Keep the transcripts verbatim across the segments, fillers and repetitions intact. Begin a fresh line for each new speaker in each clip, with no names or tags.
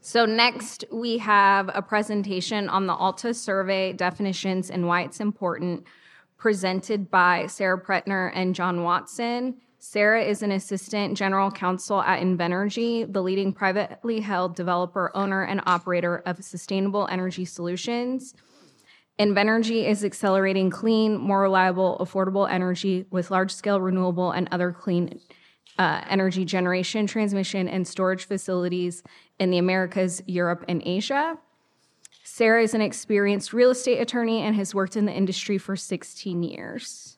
So next, we have a presentation on the ALTA survey definitions and why it's important, presented by Sarah Pretner and John Watson. Sarah is an assistant general counsel at Invenergy, the leading privately held developer, owner, and operator of sustainable energy solutions. Invenergy is accelerating clean, more reliable, affordable energy with large-scale renewable and other clean uh, energy generation, transmission, and storage facilities in the Americas, Europe, and Asia. Sarah is an experienced real estate attorney and has worked in the industry for sixteen years.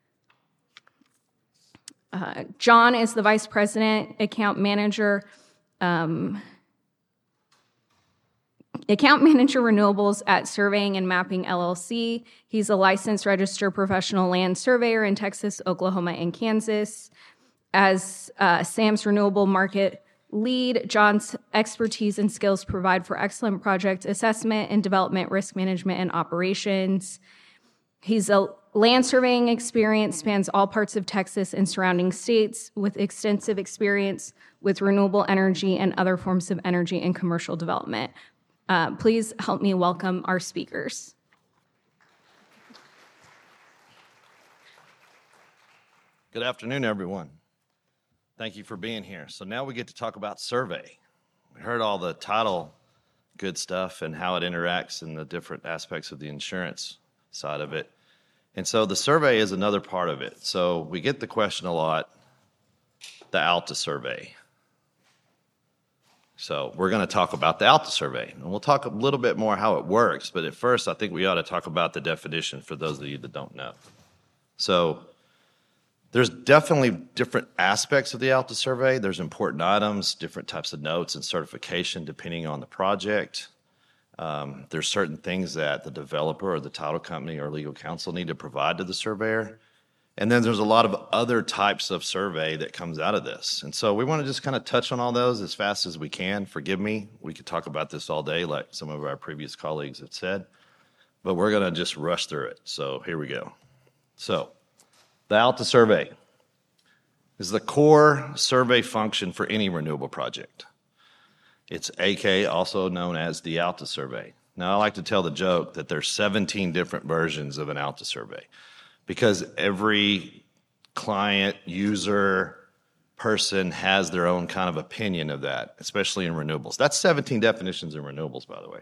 Uh, John is the vice president, account manager, um, account manager renewables at Surveying and Mapping L L C. He's a licensed registered professional land surveyor in Texas, Oklahoma, and Kansas. As uh, Sam's renewable market lead, John's expertise and skills provide for excellent project assessment and development, risk management, and operations. He's a land surveying experience, spans all parts of Texas and surrounding states, with extensive experience with renewable energy and other forms of energy and commercial development. Uh, please help me welcome our speakers.
Good afternoon, everyone. Thank you for being here. So now we get to talk about survey. We heard all the title good stuff and how it interacts in the different aspects of the insurance side of it. And so the survey is another part of it. So we get the question a lot, the ALTA survey. So we're going to talk about the ALTA survey, and we'll talk a little bit more how it works. But at first, I think we ought to talk about the definition for those of you that don't know. So there's definitely different aspects of the ALTA survey. There's important items, different types of notes and certification depending on the project. Um, there's certain things that the developer or the title company or legal counsel need to provide to the surveyor. And then there's a lot of other types of survey that comes out of this. And so we want to just kind of touch on all those as fast as we can. Forgive me, we could talk about this all day like some of our previous colleagues have said, but we're going to just rush through it. So here we go. So the ALTA survey is the core survey function for any renewable project. It's A K, also known as the ALTA survey. Now, I like to tell the joke that there's seventeen different versions of an ALTA survey because every client, user, person has their own kind of opinion of that, especially in renewables. That's seventeen definitions in renewables, by the way.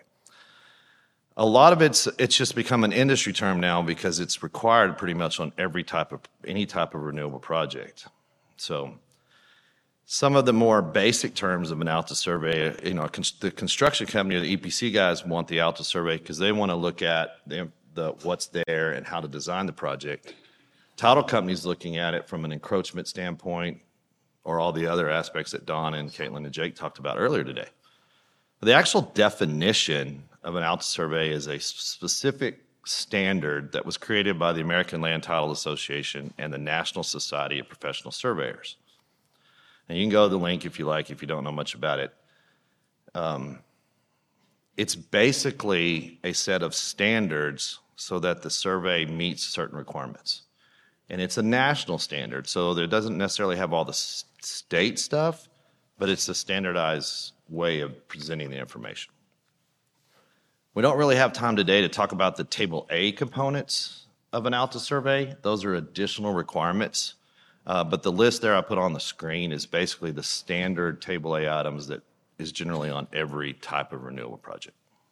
A lot of it's it's just become an industry term now because it's required pretty much on every type of any type of renewable project. So some of the more basic terms of an ALTA survey, you know, the construction company or the E P C guys want the ALTA survey because they want to look at the, the what's there and how to design the project. Title companies looking at it from an encroachment standpoint or all the other aspects that Don and Caitlin and Jake talked about earlier today. The actual definition of an ALTA survey is a specific standard that was created by the American Land Title Association and the National Society of Professional Surveyors. And you can go to the link if you like, if you don't know much about it. Um, it's basically a set of standards so that the survey meets certain requirements. And it's a national standard, so it doesn't necessarily have all the state stuff, but it's a standardized way of presenting the information. We don't really have time today to talk about the Table A components of an ALTA survey. Those are additional requirements. Uh, but the list there I put on the screen is basically the standard Table A items that is generally on every type of renewable project.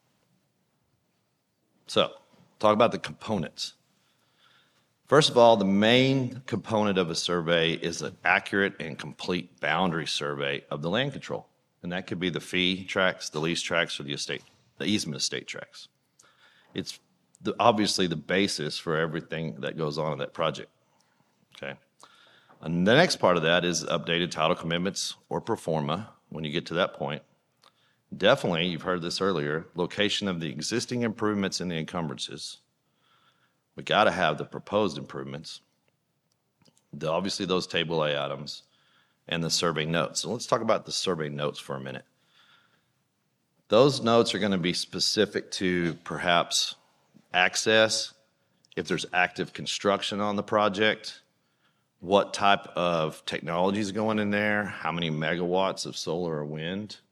So, talk about the components. First of all, the main component of a survey is an accurate and complete boundary survey of the land control. And that could be the fee tracts, the lease tracts, or the estate, the easement estate tracts. It's the, obviously the basis for everything that goes on in that project. Okay. And the next part of that is updated title commitments or pro forma when you get to that point. Definitely, you've heard this earlier, location of the existing improvements and the encumbrances. We got to have the proposed improvements, the, obviously those Table A items, and the survey notes. So let's talk about the survey notes for a minute. Those notes are going to be specific to perhaps access, if there's active construction on the project, what type of technology is going in there, how many megawatts of solar or wind,